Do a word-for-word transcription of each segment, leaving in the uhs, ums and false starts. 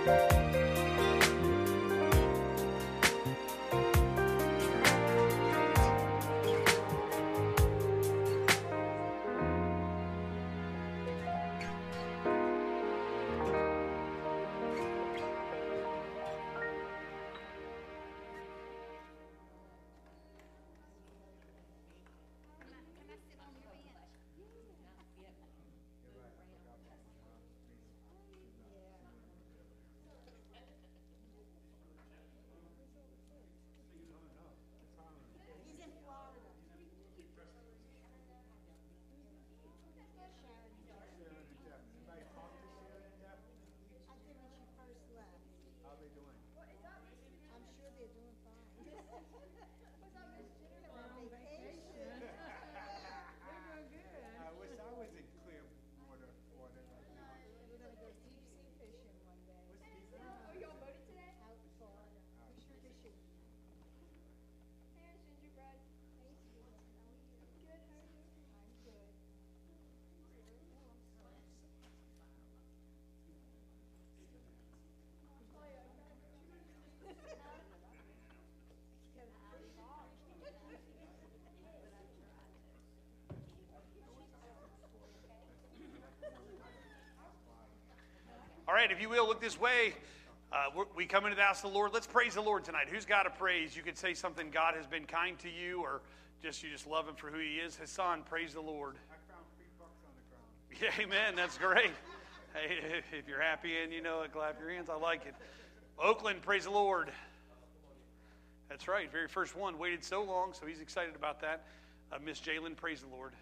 All right, if you will, look this way. Uh, we're, we come into the house of the Lord. Let's praise the Lord tonight. Who's got a praise? You could say something, God has been kind to you, or just you just love him for who he is. Hassan, praise the Lord. I found three bucks on the ground. Yeah, amen. That's great. Hey, if you're happy and you know it, clap your hands. I like it. Oakland, praise the Lord. That's right. Very first one. Waited so long, so he's excited about that. Uh, Miss Jalen, praise the Lord.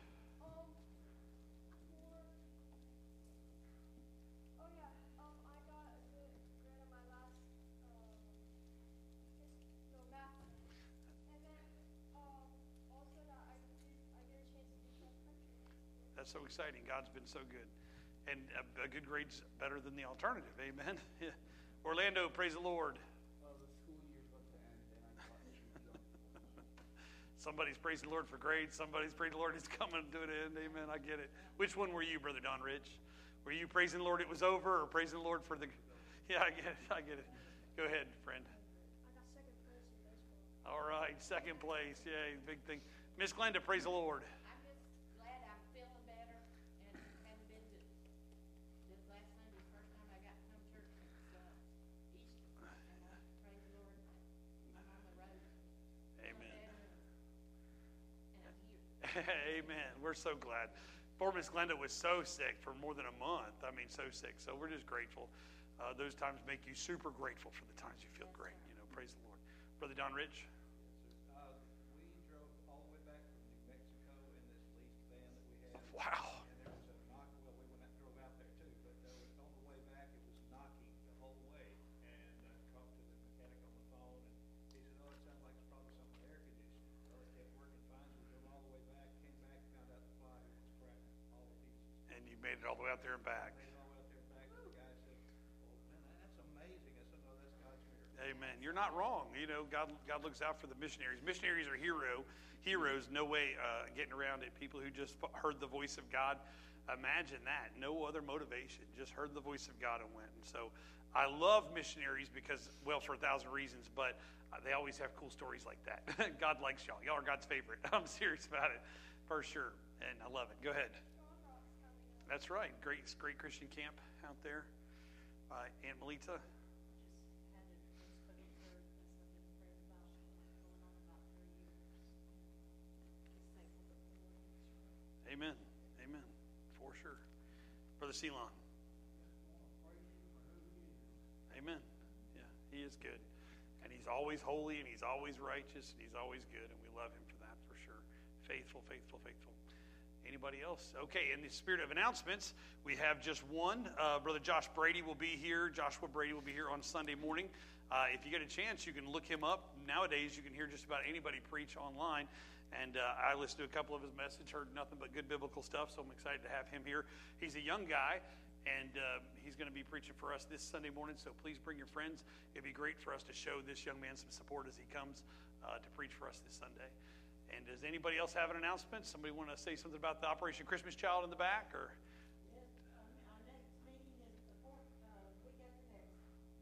That's so exciting. God's been so good. And a, a good grade's better than the alternative. Amen. Yeah. Orlando, praise the Lord. Well, the school year's about to end, and I thought you should Somebody's praising the Lord for grades. Somebody's praising the Lord is coming to an end. Amen. I get it. Which one were you, Brother Don Rich? Were you praising the Lord it was over, or praising the Lord for the... Yeah, I get it. I get it. Go ahead, friend. I got second place in baseball. All right, second place. Yay, big thing. Miss Glenda, praise the Lord. Amen. We're so glad. Poor Miss Glenda was so sick for more than a month. I mean, so sick. So we're just grateful. Uh, those times make you super grateful for the times you feel great. You know, praise the Lord. Brother Don Rich. Uh, we drove all the way back from New Mexico in this leased van that we had. Wow. And there was a knock. Well, we went out, drove out there too, but there was, on the way back it was knocking the whole way. And I talked to the mechanic on the phone, and he said, "Oh, it sounds like it's probably some air conditioning." Well, it kept working fine. So we drove all the way back, came back, found out the fly was cracked all to pieces. And you made it all the way out there and back. Made it all the way out there and back, and the guy said, "Oh man, that's amazing." I said, "No, that's God's miracle." Amen. You're not wrong. You know, God God looks out for the missionaries. Missionaries are hero heroes. No way uh, getting around it. People who just heard the voice of God. Imagine that. No other motivation. Just heard the voice of God and went. And so I love missionaries because, well, for a thousand reasons, but uh, they always have cool stories like that. God likes y'all. Y'all are God's favorite. I'm serious about it, for sure. And I love it. Go ahead. That's right. Great, great Christian camp out there. Uh, Aunt Melita. Amen. Amen. For sure. Brother Ceylon. Amen. Yeah, he is good. And he's always holy, and he's always righteous, and he's always good, and we love him for that, for sure. Faithful, faithful, faithful. Anybody else? Okay, in the spirit of announcements, we have just one. Uh, Brother Josh Brady will be here. Joshua Brady will be here on Sunday morning. Uh, if you get a chance, you can look him up. Nowadays, you can hear just about anybody preach online. And uh, I listened to a couple of his messages, heard nothing but good biblical stuff, so I'm excited to have him here. He's a young guy, and uh, he's going to be preaching for us this Sunday morning, so please bring your friends. It'd be great for us to show this young man some support as he comes uh, to preach for us this Sunday. And does anybody else have an announcement? Somebody want to say something about the Operation Christmas Child in the back? Or Yes, um, our next meeting is the fourth, uh, week after next.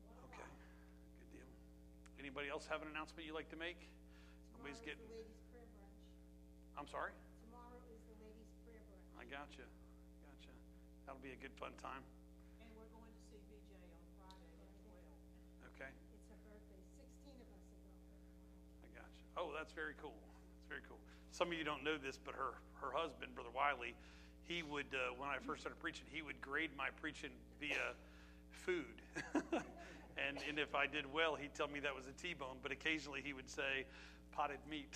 Anybody else have an announcement you'd like to make? Nobody's Tomorrow getting. is the ladies' prayer brunch. I'm sorry. Tomorrow is the ladies' prayer brunch. I gotcha. Gotcha. That'll be a good fun time. And we're going to see B J on Friday at twelve. Okay. It's her birthday. Sixteen of us are going. I gotcha. Oh, that's very cool. That's very cool. Some of you don't know this, but her her husband, Brother Wiley, he would uh, when I first started preaching, he would grade my preaching via food. and and if I did well, he'd tell me that was a T-bone, but occasionally he would say potted meat.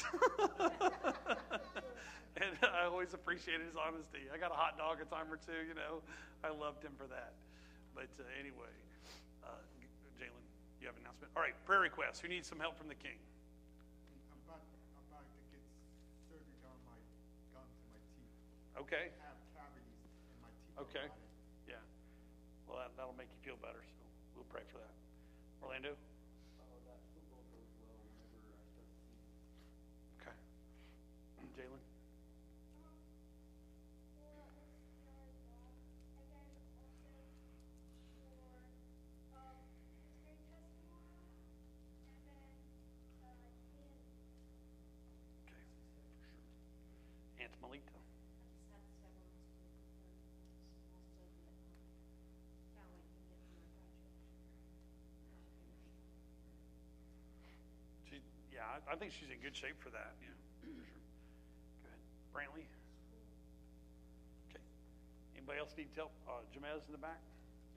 And I always appreciated his honesty. I got a hot dog a time or two, you know. I loved him for that. But uh, anyway, uh, Jalen, you have an announcement? All right, prayer requests. Who needs some help from the King? I'm about, I'm about to get surgery on my gums and my teeth. Okay. I have cavities in my teeth. Okay. are rotted. Yeah. Well, that, that'll make you feel better, so we'll pray for that. Orlando? Oh, that football goes well whenever I start the season. Okay. Jalen? Okay. Aunt Melita? She, yeah, I, I think she's in good shape for that. Yeah, for sure. Good. Brantley? Okay. Anybody else need help? Uh, Jamez in the back?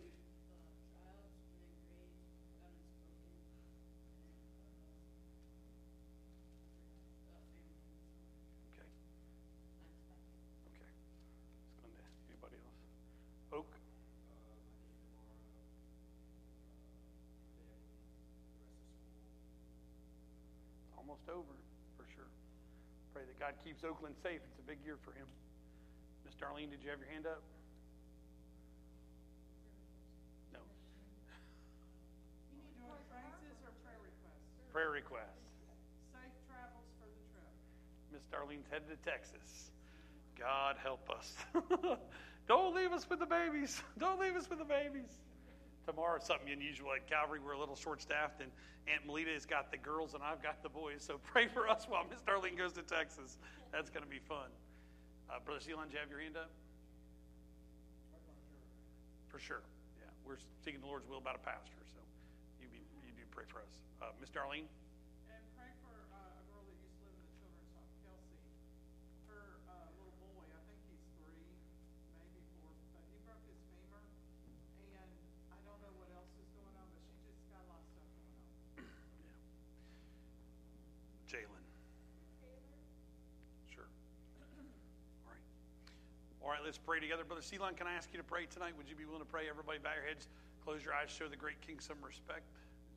Okay. Okay. Splendid. Anybody else? Oak? Almost over, for sure. Pray that God keeps Oakland safe. It's a big year for him. Miss Darlene, did you have your hand up? No. You need to do praises or prayer requests? Prayer request. Safe travels for the trip. Miss Darlene's headed to Texas. God help us. Don't leave us with the babies. Don't leave us with the babies. Tomorrow, something unusual at Calvary. We're a little short-staffed, and Aunt Melita has got the girls, and I've got the boys. So pray for us while Miss Darlene goes to Texas. That's going to be fun. Uh, Brother Seelan, do you have your hand up? For sure. Yeah, we're seeking the Lord's will about a pastor, so you be, you do pray for us. Uh, Miss Darlene? And pray for uh, a girl that used to live in the children's home, Kelsey. Her uh, little boy, I think he's three, maybe four, but he broke his femur. And I don't know what else is going on, but she just got a lot of stuff going on. Yeah. Jalen? Sure. All right. All right, let's pray together. Brother Seelan, can I ask you to pray tonight? Would you be willing to pray? Everybody bow your heads, close your eyes, show the great King some respect.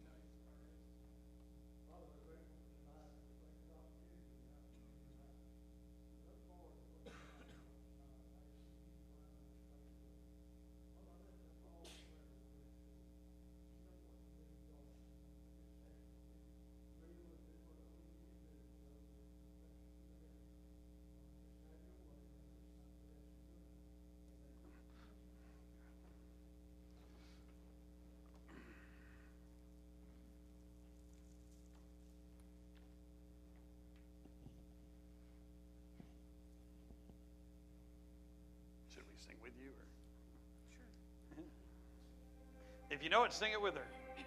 Should we sing with you? Or? Sure. If you know it, sing it with her.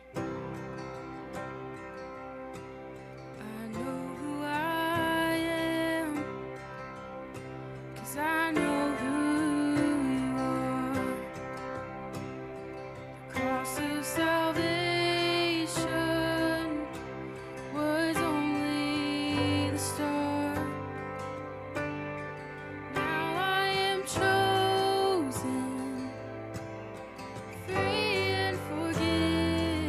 I know who I am, 'cause I know who you are. The cross of salvation was only the start. Now I am chosen, free and forgiven.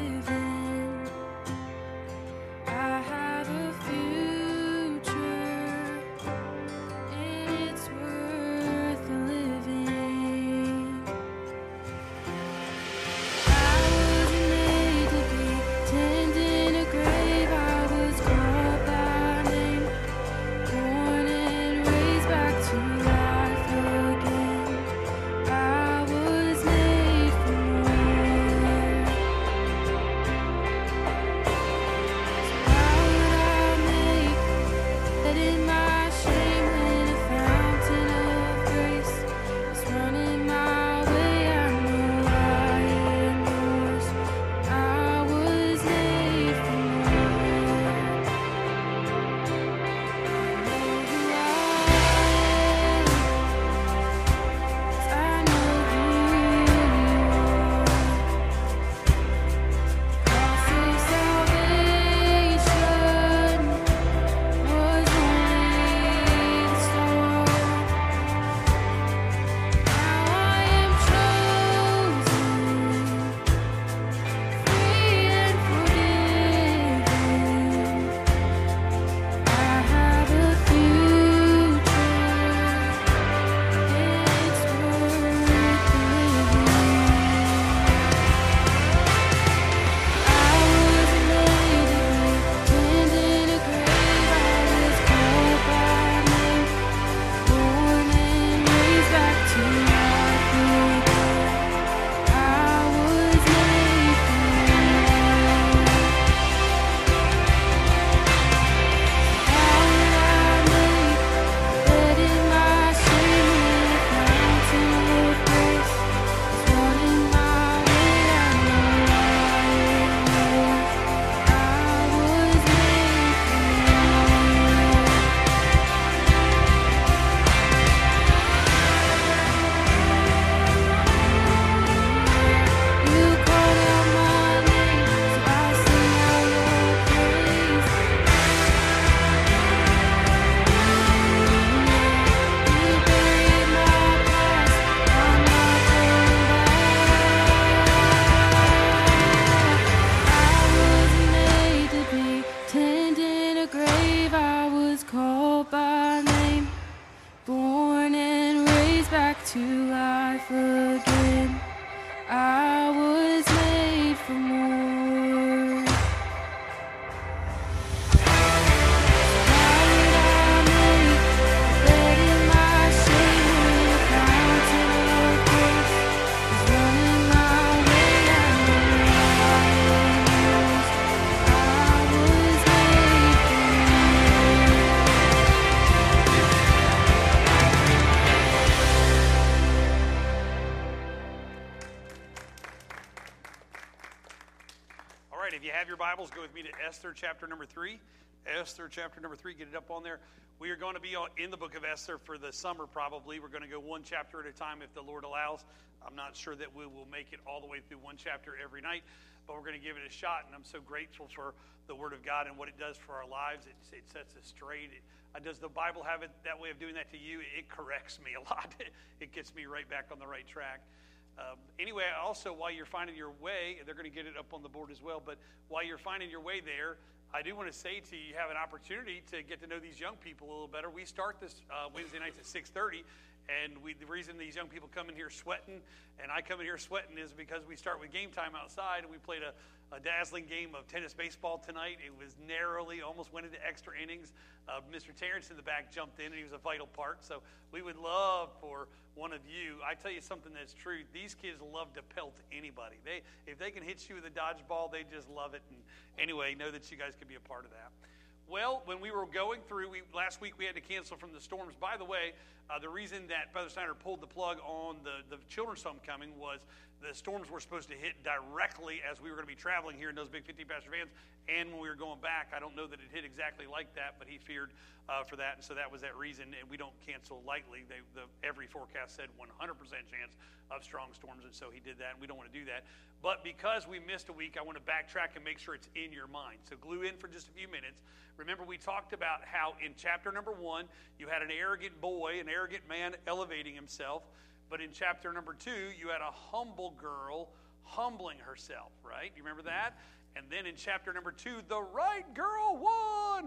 right, if you have your Bibles, go with me to Esther chapter number three. Esther chapter number three, get it up on there. We are going to be in the book of Esther for the summer probably. We're going to go one chapter at a time if the Lord allows. I'm not sure that we will make it all the way through one chapter every night, but we're going to give it a shot, and I'm so grateful for the Word of God and what it does for our lives. It, it sets us straight. It, uh, does the Bible have it that way of doing that to you? It corrects me a lot. It gets me right back on the right track. Um, anyway, also, while you're finding your way, they're going to get it up on the board as well, but while you're finding your way there, I do want to say to you, you have an opportunity to get to know these young people a little better. We start this uh, Wednesday nights at six thirty, and we, the reason these young people come in here sweating, and I come in here sweating, is because we start with game time outside, and we played a, a dazzling game of tennis baseball tonight. It was narrowly, almost went into extra innings. Uh, Mister Terrence in the back jumped in, and he was a vital part. So we would love for one of you. I tell you something that's true. These kids love to pelt anybody. They, if they can hit you with a dodgeball, they just love it. And anyway, know that you guys could be a part of that. Well, when we were going through, we, last week we had to cancel from the storms. By the way, uh, the reason that Brother Snyder pulled the plug on the, the children's homecoming was the storms were supposed to hit directly as we were going to be traveling here in those big fifty passenger vans, and when we were going back. I don't know that it hit exactly like that, but he feared uh, for that, and so that was that reason, and we don't cancel lightly. They, the, every forecast said one hundred percent chance of strong storms, and so he did that, and we don't want to do that. But because we missed a week, I want to backtrack and make sure it's in your mind. So glue in for just a few minutes. Remember, we talked about how in chapter number one, you had an arrogant boy, an arrogant man elevating himself. But in chapter number two, you had a humble girl humbling herself, right? You remember that? And then in chapter number two, the right girl won.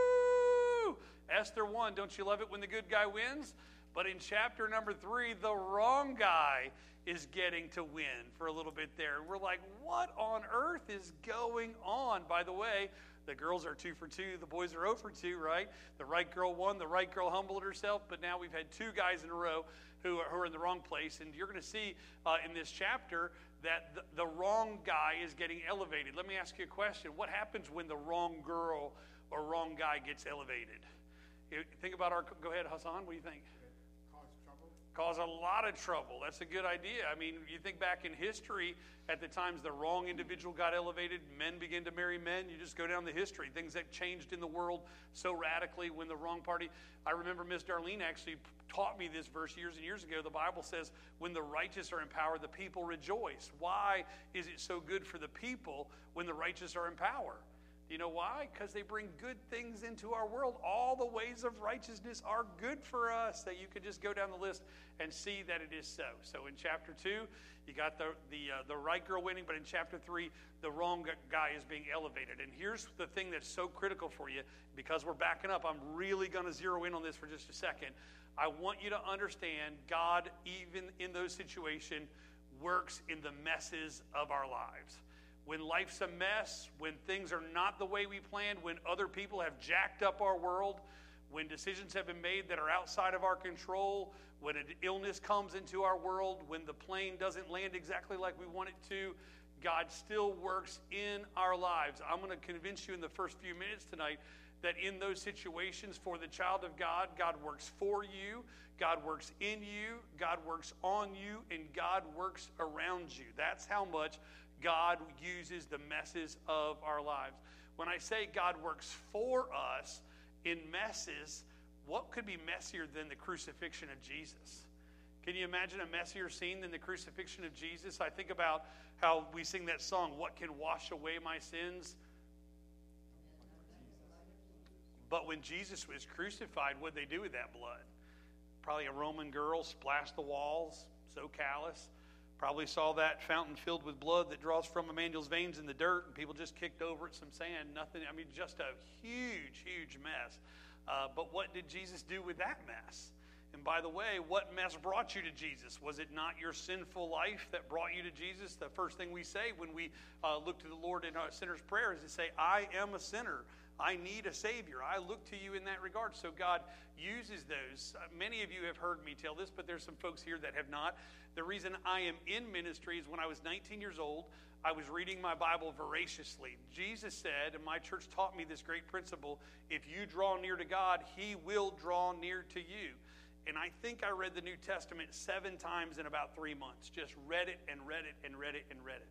Woo! Esther won. Don't you love it when the good guy wins? But in chapter number three, the wrong guy is getting to win for a little bit there. And we're like, what on earth is going on? By the way, the girls are two for two. The boys are zero for two, right? The right girl won. The right girl humbled herself. But now we've had two guys in a row who are, who are in the wrong place. And you're going to see uh, in this chapter that the, the wrong guy is getting elevated. Let me ask you a question. What happens when the wrong girl or wrong guy gets elevated? You think about our, go ahead, Hassan, what do you think? Cause trouble? Cause a lot of trouble. That's a good idea. I mean, you think back in history, at the times the wrong individual got elevated, men began to marry men. You just go down the history. Things that changed in the world so radically when the wrong party. I remember Miss Darlene actually taught me this verse years and years ago. The Bible says, when the righteous are in power, the people rejoice. Why is it so good for the people when the righteous are in power? Do you know why? Because they bring good things into our world. All the ways of righteousness are good for us. That you could just go down the list and see that it is so. So in chapter two, you got the the uh, the right girl winning, but in chapter three, the wrong guy is being elevated. And here's the thing that's so critical for you, because we're backing up. I'm really going to zero in on this for just a second. I want you to understand God, even in those situations, works in the messes of our lives. When life's a mess, when things are not the way we planned, when other people have jacked up our world, when decisions have been made that are outside of our control, when an illness comes into our world, when the plane doesn't land exactly like we want it to, God still works in our lives. I'm going to convince you in the first few minutes tonight that in those situations for the child of God, God works for you, God works in you, God works on you, and God works around you. That's how much God uses the messes of our lives. When I say God works for us in messes, what could be messier than the crucifixion of Jesus? Can you imagine a messier scene than the crucifixion of Jesus? I think about how we sing that song, "What can wash away my sins?" But when Jesus was crucified, what did they do with that blood? Probably a Roman girl splashed the walls, so callous. Probably saw that fountain filled with blood that draws from Emmanuel's veins in the dirt, and people just kicked over it, some sand, nothing. I mean, just a huge, huge mess. Uh, but what did Jesus do with that mess? And by the way, what mess brought you to Jesus? Was it not your sinful life that brought you to Jesus? The first thing we say when we uh, look to the Lord in our sinner's prayer is to say, I am a sinner. I need a Savior. I look to you in that regard. So God uses those. Uh, many of you have heard me tell this, but there's some folks here that have not. The reason I am in ministry is when I was nineteen years old, I was reading my Bible voraciously. Jesus said, and my church taught me this great principle, if you draw near to God, He will draw near to you. And I think I read the New Testament seven times in about three months. Just read it and read it and read it and read it.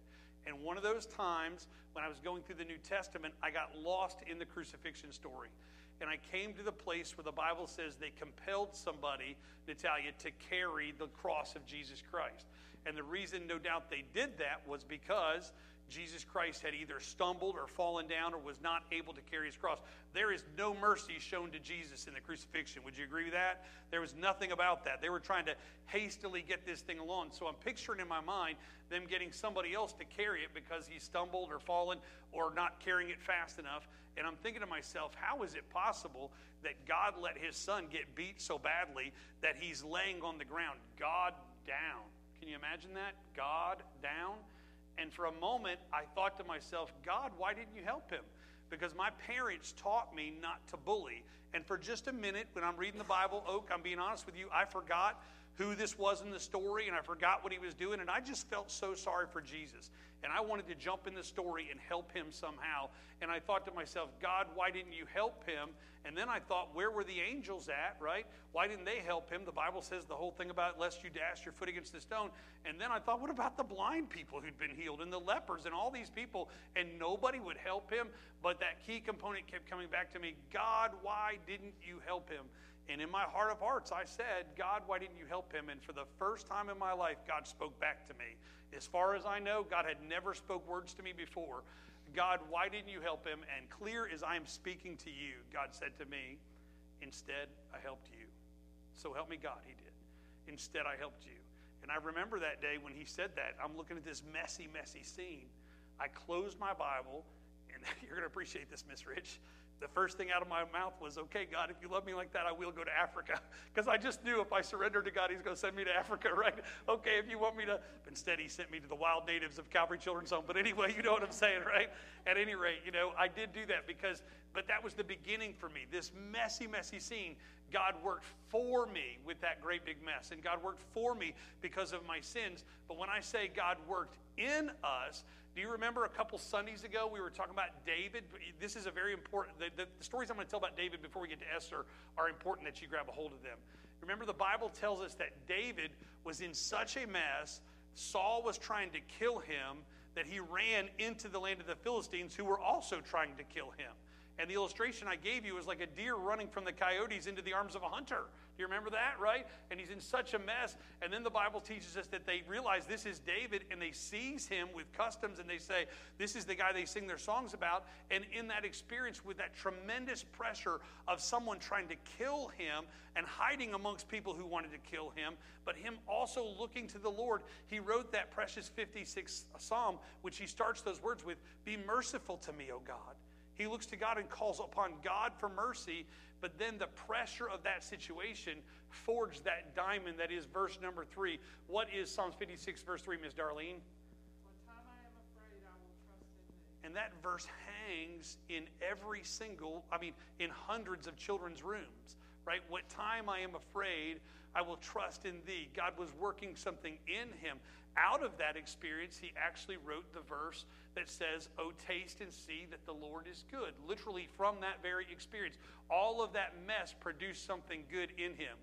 And one of those times when I was going through the New Testament, I got lost in the crucifixion story. And I came to the place where the Bible says they compelled somebody, Natalia, to carry the cross of Jesus Christ. And the reason, no doubt, they did that was because Jesus Christ had either stumbled or fallen down or was not able to carry his cross. There is no mercy shown to Jesus in the crucifixion. Would you agree with that? There was nothing about that. They were trying to hastily get this thing along. So I'm picturing in my mind them getting somebody else to carry it because he stumbled or fallen or not carrying it fast enough. And I'm thinking to myself, how is it possible that God let his son get beat so badly that he's laying on the ground, God down? Can you imagine that? God down? And for a moment, I thought to myself, God, why didn't you help him? Because my parents taught me not to bully. And for just a minute, when I'm reading the Bible, Oak, I'm being honest with you, I forgot who this was in the story, and I forgot what he was doing, and I just felt so sorry for Jesus. And I wanted to jump in the story and help him somehow. And I thought to myself, God, why didn't you help him? And then I thought, where were the angels at, right? Why didn't they help him? The Bible says the whole thing about lest you dash your foot against the stone. And then I thought, what about the blind people who'd been healed and the lepers and all these people? And nobody would help him. But that key component kept coming back to me. God, why didn't you help him? And in my heart of hearts, I said, God, why didn't you help him? And for the first time in my life, God spoke back to me. As far as I know, God had never spoke words to me before. God, why didn't you help him? And clear as I am speaking to you, God said to me, instead, I helped you. So help me God, he did. Instead, I helped you. And I remember that day when he said that. I'm looking at this messy, messy scene. I closed my Bible, and you're going to appreciate this, Miss Rich. The first thing out of my mouth was, okay, God, if you love me like that, I will go to Africa. Because I just knew if I surrendered to God, he's going to send me to Africa, right? Okay, if you want me to. Instead, he sent me to the wild natives of Calvary Children's Home. But anyway, you know what I'm saying, right? At any rate, you know, I did do that because, but that was the beginning for me. This messy, messy scene, God worked for me with that great big mess. And God worked for me because of my sins. But when I say God worked in us, do you remember a couple Sundays ago we were talking about David? This is a very important, the, the, the stories I'm going to tell about David before we get to Esther are important that you grab a hold of them. Remember, the Bible tells us that David was in such a mess, Saul was trying to kill him, that he ran into the land of the Philistines who were also trying to kill him. And the illustration I gave you was like a deer running from the coyotes into the arms of a hunter. Do you remember that, right? And he's in such a mess. And then the Bible teaches us that they realize this is David, and they seize him with customs, and they say, this is the guy they sing their songs about. And in that experience, with that tremendous pressure of someone trying to kill him and hiding amongst people who wanted to kill him, but him also looking to the Lord, he wrote that precious fifty-sixth Psalm, which he starts those words with, be merciful to me, O God. He looks to God and calls upon God for mercy, but then the pressure of that situation forged that diamond that is verse number three. What is Psalms fifty-six, verse three, Miss Darlene? What time I am afraid, I will trust in thee. And that verse hangs in every single, I mean, in hundreds of children's rooms, right? What time I am afraid, I will trust in thee. God was working something in him. Out of that experience, he actually wrote the verse that says, oh, taste and see that the Lord is good. Literally from that very experience. All of that mess produced something good in him.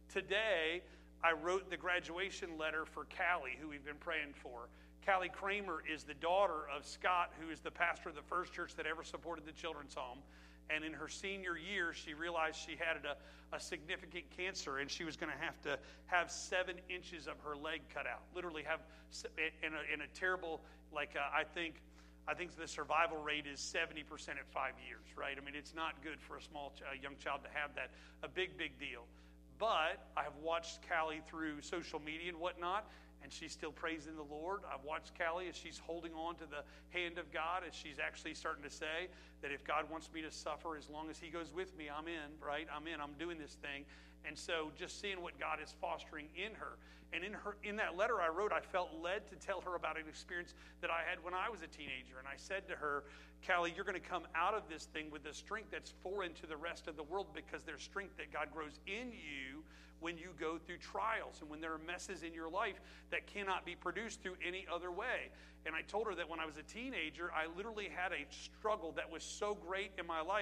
Today, I wrote the graduation letter for Callie, who we've been praying for. Callie Kramer is the daughter of Scott, who is the pastor of the first church that ever supported the children's home. And in her senior year, she realized she had a, a significant cancer, and she was going to have to have seven inches of her leg cut out. Literally have, in a, in a terrible, like uh, I think, I think the survival rate is seventy percent at five years, right? I mean, it's not good for a small, a young child to have that. A big, big deal. But I have watched Callie through social media and whatnot, and she's still praising the Lord. I've watched Callie as she's holding on to the hand of God, as she's actually starting to say that if God wants me to suffer, as long as he goes with me, I'm in, right? I'm in, I'm doing this thing. And so just seeing what God is fostering in her. And in her, in that letter I wrote, I felt led to tell her about an experience that I had when I was a teenager. And I said to her, Callie, you're going to come out of this thing with a strength that's foreign to the rest of the world, because there's strength that God grows in you when you go through trials and when there are messes in your life that cannot be produced through any other way. And I told her that when I was a teenager, I literally had a struggle that was so great in my life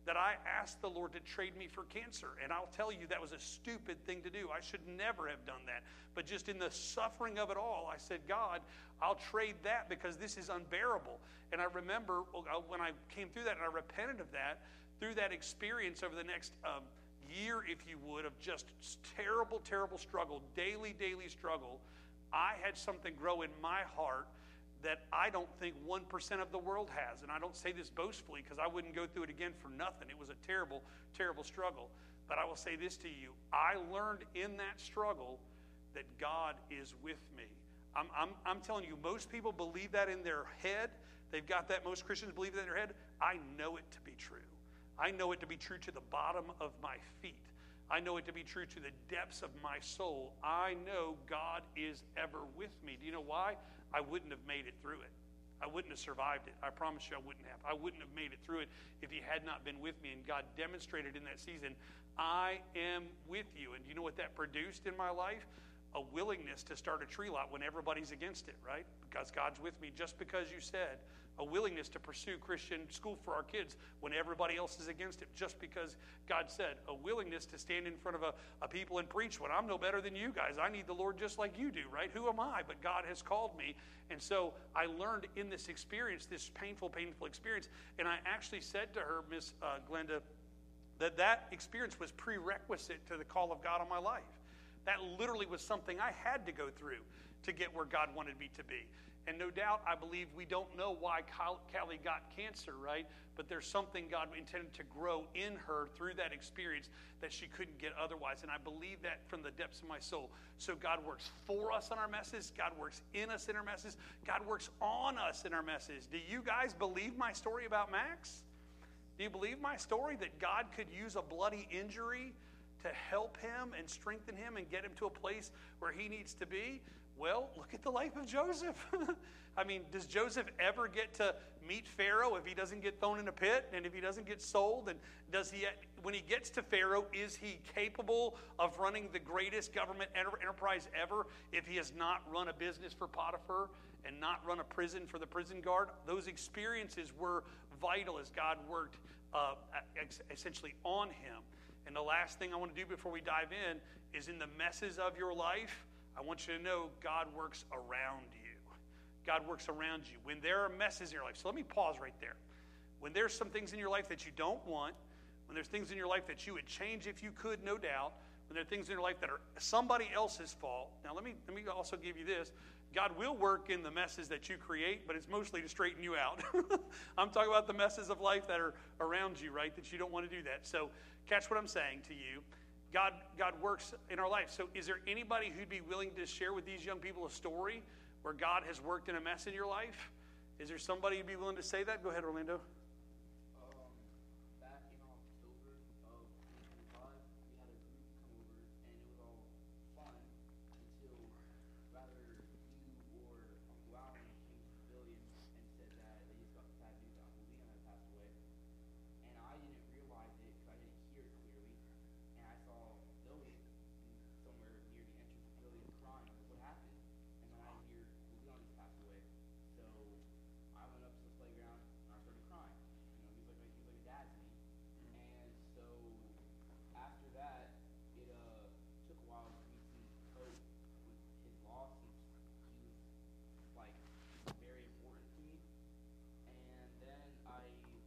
that I asked the Lord to trade me for cancer. And I'll tell you, that was a stupid thing to do. I should never have done that. But just in the suffering of it all, I said, God, I'll trade that because this is unbearable. And I remember when I came through that and I repented of that, through that experience over the next um, year, if you would, of just terrible, terrible struggle, daily, daily struggle, I had something grow in my heart that I don't think one percent of the world has. And I don't say this boastfully because I wouldn't go through it again for nothing. It was a terrible, terrible struggle. But I will say this to you. I learned in that struggle that God is with me. I'm, I'm, I'm telling you, most people believe that in their head. They've got that. Most Christians believe that in their head. I know it to be true. I know it to be true to the bottom of my feet. I know it to be true to the depths of my soul. I know God is ever with me. Do you know why? I wouldn't have made it through it. I wouldn't have survived it. I promise you I wouldn't have. I wouldn't have made it through it if he had not been with me. And God demonstrated in that season, I am with you. And do you know what that produced in my life? A willingness to start a tree lot when everybody's against it, right? Because God's with me just because you said. A willingness to pursue Christian school for our kids when everybody else is against it, just because God said. A willingness to stand in front of a, a people and preach when I'm no better than you guys. I need the Lord just like you do, right? Who am I? But God has called me. And so I learned in this experience, this painful, painful experience, and I actually said to her, Miss uh, Glenda, that that experience was prerequisite to the call of God on my life. That literally was something I had to go through to get where God wanted me to be. And no doubt, I believe we don't know why Callie got cancer, right? But there's something God intended to grow in her through that experience that she couldn't get otherwise. And I believe that from the depths of my soul. So God works for us in our messes. God works in us in our messes. God works on us in our messes. Do you guys believe my story about Max? Do you believe my story that God could use a bloody injury to help him and strengthen him and get him to a place where he needs to be? Well, look at the life of Joseph. I mean, does Joseph ever get to meet Pharaoh if he doesn't get thrown in a pit and if he doesn't get sold? And does he, when he gets to Pharaoh, is he capable of running the greatest government enterprise ever if he has not run a business for Potiphar and not run a prison for the prison guard? Those experiences were vital as God worked uh, essentially on him. And the last thing I want to do before we dive in is, in the messes of your life, I want you to know God works around you. God works around you. When there are messes in your life, so let me pause right there. When there's some things in your life that you don't want, when there's things in your life that you would change if you could, no doubt, when there are things in your life that are somebody else's fault. Now let me let me also give you this. God will work in the messes that you create, but it's mostly to straighten you out. I'm talking about the messes of life that are around you, right, that you don't want to do that. So catch what I'm saying to you. God, God works in our life. So is there anybody who'd be willing to share with these young people a story where God has worked in a mess in your life? Is there somebody who'd be willing to say that? Go ahead, Orlando. Um, back in October of twenty twenty-five, we had a group come over, and it was all fun until rather you or Uncle Alan came to the pavilion and said that they just got the sad news that Uncle Leon had passed away. And I didn't realize it because I didn't hear it clearly. And I saw Zoe somewhere near the entrance of the pavilion crying. I was like, what happened? And then I hear Uncle Leon just passed away. So I went up to the playground and I started crying. You know, he was like, he was like a dad to me. And so after that, it uh, took a while for me to cope with his loss, since he was like very important to me. And then I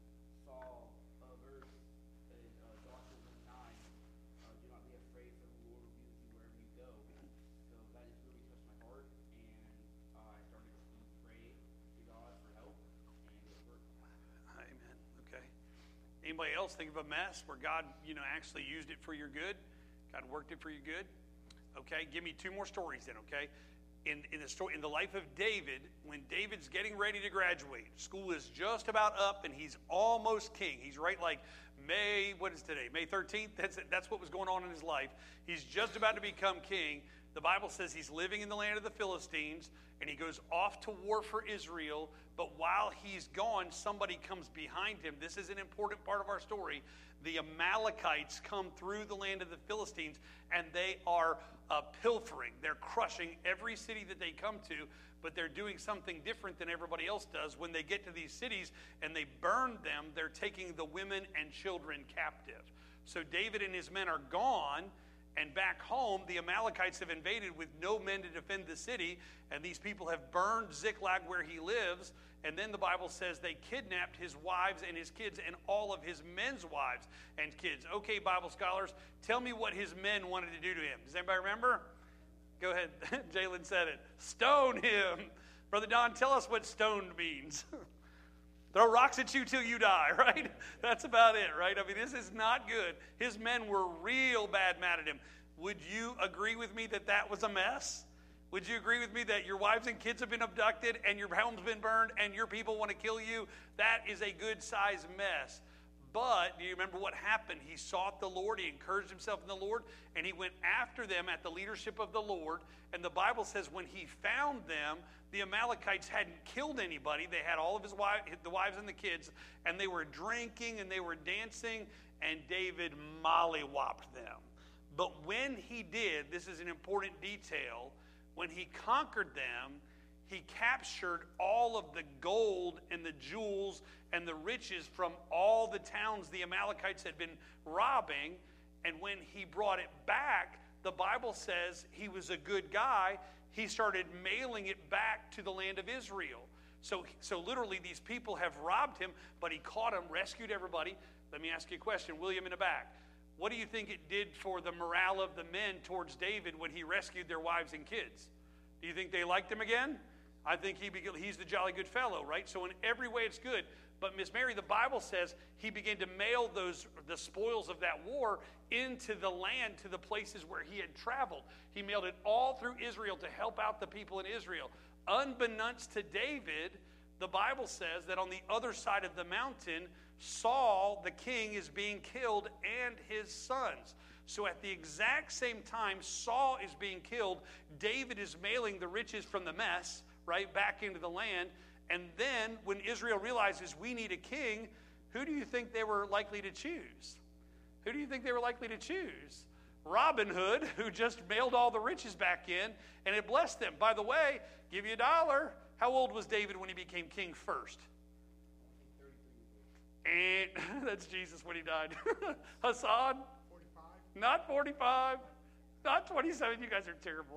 saw a verse in uh, Joshua one nine, uh, do not be afraid, for the Lord will be with you wherever you go. So that just really touched my heart, and uh, I started to pray to God for help, and it worked. Amen. Okay. Anybody else think of a mess where God, you know, actually used it for your good? God worked it for your good? Okay. Give me two more stories then, okay? In, in the story, in the life of David, when David's getting ready to graduate, school is just about up, and he's almost king. He's right like May, what is today? May thirteenth? That's, that's what was going on in his life. He's just about to become king. The Bible says he's living in the land of the Philistines, and he goes off to war for Israel, But while he's gone, somebody comes behind him. This is an important part of our story. The Amalekites come through the land of the Philistines, and they are uh, pilfering. They're crushing every city that they come to, but they're doing something different than everybody else does. When they get to these cities and they burn them, they're taking the women and children captive. So David and his men are gone, and back home, the Amalekites have invaded with no men to defend the city, and these people have burned Ziklag where he lives. And then the Bible says they kidnapped his wives and his kids and all of his men's wives and kids. Okay, Bible scholars, tell me what his men wanted to do to him. Does anybody remember? Go ahead. Jalen said it. Stone him. Brother Don, tell us what stoned means. Throw rocks at you till you die, right? That's about it, right? I mean, this is not good. His men were real bad mad at him. Would you agree with me that that was a mess? Would you agree with me that your wives and kids have been abducted and your home's been burned and your people want to kill you? That is a good-sized mess. But do you remember what happened? He sought the Lord. He encouraged himself in the Lord, and he went after them at the leadership of the Lord. And the Bible says when he found them, the Amalekites hadn't killed anybody. They had all of his wives, the wives and the kids, and they were drinking and they were dancing, and David mollywopped them. But when he did, this is an important detail, when he conquered them, he captured all of the gold and the jewels and the riches from all the towns the Amalekites had been robbing. And when he brought it back, the Bible says he was a good guy. He started mailing it back to the land of Israel. So, so literally these people have robbed him, but he caught them, rescued everybody. Let me ask you a question, William in the back. What do you think it did for the morale of the men towards David when he rescued their wives and kids? Do you think they liked him again? I think he began, he's the jolly good fellow, right? So in every way it's good. But Miss Mary, the Bible says he began to mail those the spoils of that war into the land, to the places where he had traveled. He mailed it all through Israel to help out the people in Israel. Unbeknownst to David, the Bible says that on the other side of the mountain, Saul, the king, is being killed and his sons. So at the exact same time Saul is being killed, David is mailing the riches from the mess, right, back into the land. And then when Israel realizes we need a king, who do you think they were likely to choose? Who do you think they were likely to choose? Robin Hood, who just mailed all the riches back in, and it blessed them. By the way, give you a dollar. How old was David when he became king first? And that's Jesus when he died. Hassan? forty-five. Not forty-five. Not twenty-seven. You guys are terrible.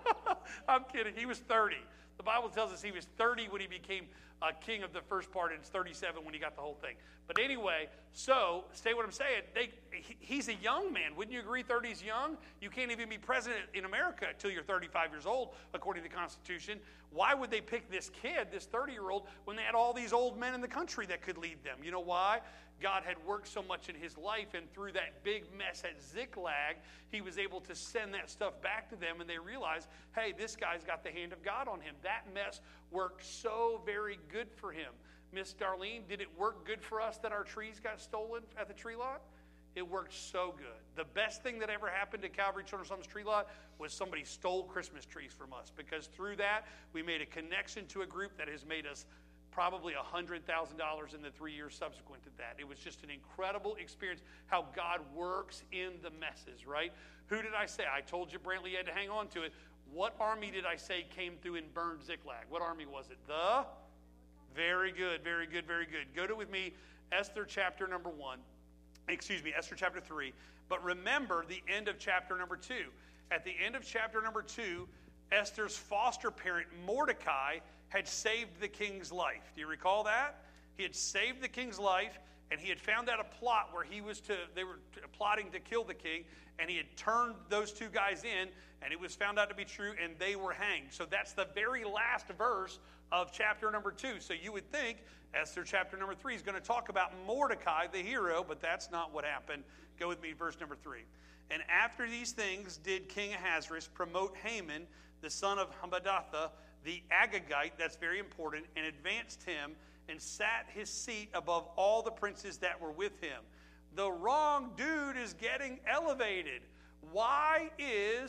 I'm kidding. He was thirty. The Bible tells us he was thirty when he became uh, king of the first part, and it's thirty-seven when he got the whole thing. But anyway, so, stay what I'm saying. They, he, he's a young man. Wouldn't you agree thirty's young? You can't even be president in America until you're thirty-five years old, according to the Constitution. Why would they pick this kid, this thirty-year-old, when they had all these old men in the country that could lead them? You know why? God had worked so much in his life, and through that big mess at Ziklag, he was able to send that stuff back to them, and they realized, hey, this guy's got the hand of God on him. That mess worked so very good for him. Miss Darlene, did it work good for us that our trees got stolen at the tree lot? It worked so good. The best thing that ever happened to Calvary Children's Home's tree lot was somebody stole Christmas trees from us, because through that, we made a connection to a group that has made us probably one hundred thousand dollars in the three years subsequent to that. It was just an incredible experience how God works in the messes, right? Who did I say? I told you Brantley had to hang on to it. What army did I say came through and burned Ziklag? What army was it? The? Very good, very good, very good. Go to with me, Esther chapter number one. Excuse me, Esther chapter three. But remember the end of chapter number two. At the end of chapter number two, Esther's foster parent, Mordecai, had saved the king's life. Do you recall that? He had saved the king's life, and he had found out a plot where he was to, they were plotting to kill the king, and he had turned those two guys in, and it was found out to be true, and they were hanged. So that's the very last verse of chapter number two. So you would think Esther chapter number three is going to talk about Mordecai, the hero, but that's not what happened. Go with me, verse number three. And after these things did King Ahasuerus promote Haman, the son of Hammedatha, the Agagite, that's very important, and advanced him and sat his seat above all the princes that were with him. The wrong dude is getting elevated. Why is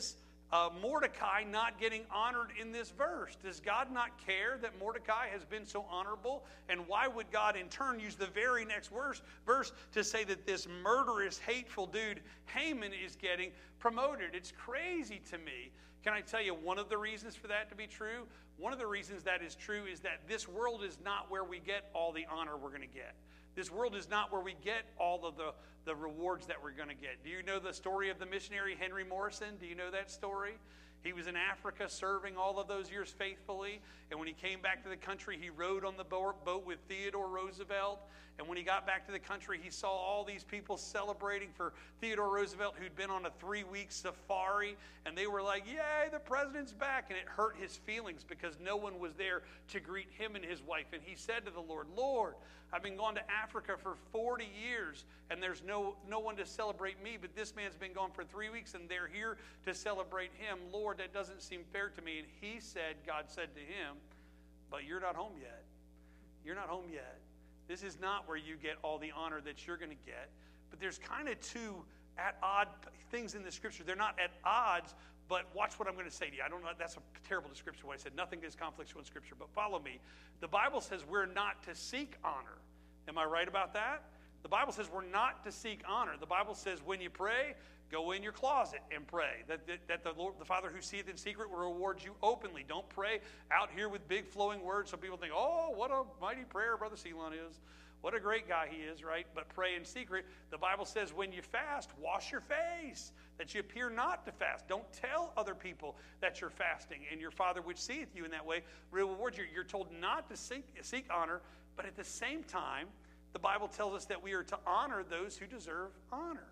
uh, Mordecai not getting honored in this verse? Does God not care that Mordecai has been so honorable? And why would God in turn use the very next verse, verse to say that this murderous, hateful dude, Haman, is getting promoted? It's crazy to me. Can I tell you one of the reasons for that to be true? One of the reasons that is true is that this world is not where we get all the honor we're going to get. This world is not where we get all of the, the rewards that we're going to get. Do you know the story of the missionary Henry Morrison? Do you know that story? He was in Africa serving all of those years faithfully. And when he came back to the country, he rode on the boat with Theodore Roosevelt. And when he got back to the country, he saw all these people celebrating for Theodore Roosevelt, who'd been on a three-week safari. And they were like, yay, the president's back. And it hurt his feelings because no one was there to greet him and his wife. And he said to the Lord, Lord, I've been gone to Africa for forty years, and there's no, no one to celebrate me. But this man's been gone for three weeks, and they're here to celebrate him. Lord, that doesn't seem fair to me. And he said, God said to him, but you're not home yet. You're not home yet. This is not where you get all the honor that you're going to get. But there's kind of two at odd things in the scripture. They're not at odds, but watch what I'm going to say to you. I don't know, that's a terrible description what I said. Nothing is conflictual in scripture, but follow me. The Bible says we're not to seek honor. Am I right about that? The Bible says we're not to seek honor. The Bible says when you pray, go in your closet and pray. That, that, that the Lord, the Father who seeth in secret will reward you openly. Don't pray out here with big flowing words so people think, oh, what a mighty prayer Brother Ceylon is. What a great guy he is, right? But pray in secret. The Bible says when you fast, wash your face, that you appear not to fast. Don't tell other people that you're fasting. And your Father which seeth you in that way will reward you. You're told not to seek, seek honor, but at the same time, the Bible tells us that we are to honor those who deserve honor.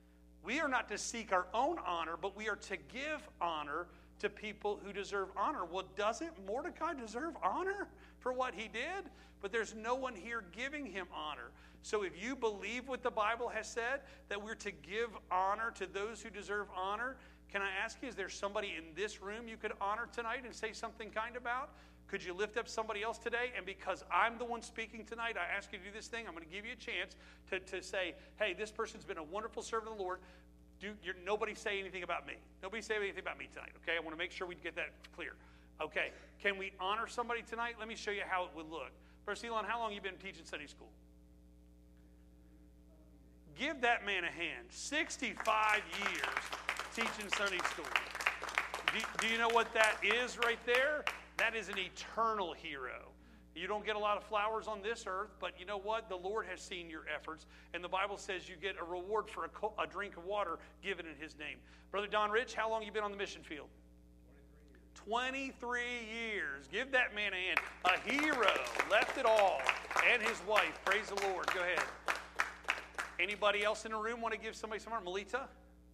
We are not to seek our own honor, but we are to give honor to people who deserve honor. Well, doesn't Mordecai deserve honor for what he did? But there's no one here giving him honor. So if you believe what the Bible has said, that we're to give honor to those who deserve honor, can I ask you, is there somebody in this room you could honor tonight and say something kind about? Could you lift up somebody else today? And because I'm the one speaking tonight, I ask you to do this thing. I'm going to give you a chance to, to say, hey, this person's been a wonderful servant of the Lord. Do, you're, nobody say anything about me. Nobody say anything about me tonight, okay? I want to make sure we get that clear. Okay, can we honor somebody tonight? Let me show you how it would look. Brother Ceylon, how long have you been teaching Sunday school? Give that man a hand. sixty-five years teaching Sunday school. Do, do you know what that is right there? That is an eternal hero. You don't get a lot of flowers on this earth, but you know what? The Lord has seen your efforts, and the Bible says you get a reward for a, co- a drink of water given in his name. Brother Don Rich, how long have you been on the mission field? twenty-three years. Give that man a hand. A hero. Left it all. And his wife. Praise the Lord. Go ahead. Anybody else in the room want to give somebody some honor? Melita?